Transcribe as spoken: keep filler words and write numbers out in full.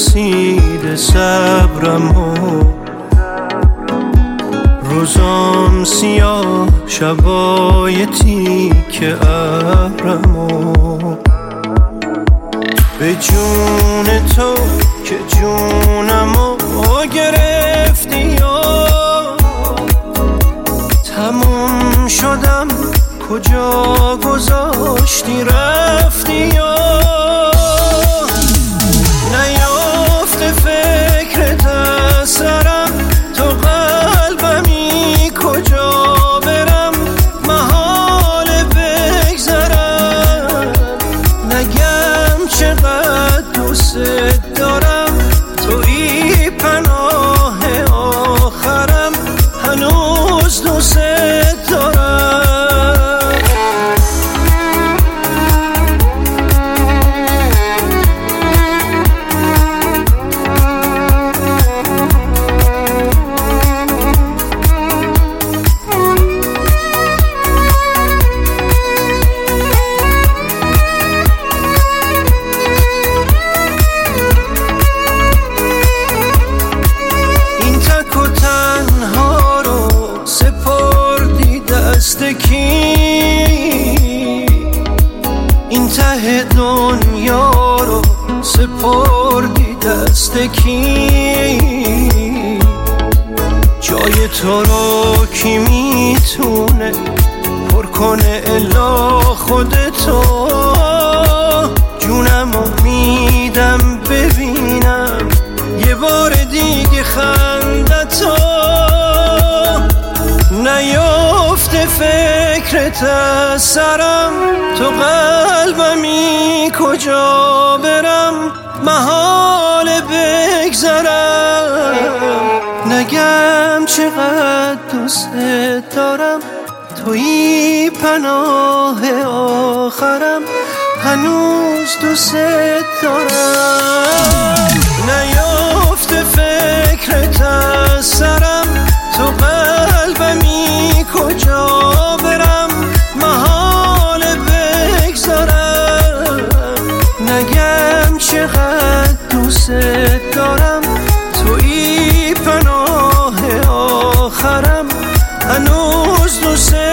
رسیده صبرم و روزام سیاه شبای تیک ابرم و به جون تو که جونمو گرفتی یا تموم شدم کجا گذاشتی رفتی یا نیافته فکرت از سرم تو قلبمی کجا برم محال بگذرم نگم چقدر دوست دارم تویی پناه آخرم هنوز دوست دارم این ته دنیا رو سپردی دست کی جای تو رو کی میتونه پر کنه الا خودتو جونمو میدم ببینم یه بار دیگه خندتو نیافته فکرت از سرم تو قلبمی کجا برم محال بگذرم نگم چقدر دوست دارم تویی پناه آخرم هنوز دوست دارم نیافته فکرت از سرم تو قلبمی کجا برم محال بگذارم نگم چقدر دوست دارم تویی پناه آخرم هنوز دوست